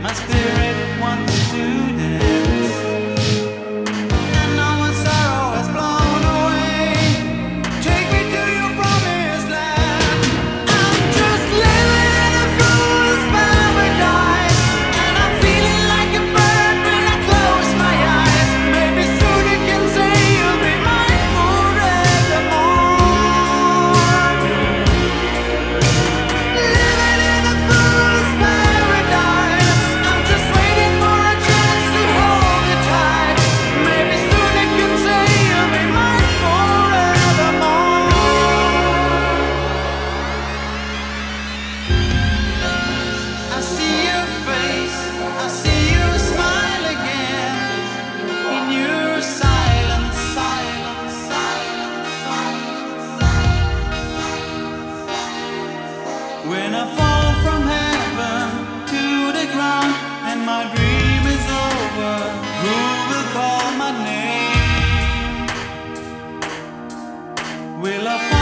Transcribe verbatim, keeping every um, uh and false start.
My spirit wants to dance, and all my sorrow has blown away. Take me to your promised land. I'm just living in a fool's paradise, and I'm feeling like a bird when I close my eyes. Maybe soon you can say you'll be mine forevermore. Living in a fool's paradise, I'm just waiting for a chance to hold you tight. Maybe soon you can say you'll be mine forevermore. I see your face, I see you smile again. In your silence, silence, silence, silence, silence. When I fall from heaven to the ground and my dream is over, who will call my name? Will I find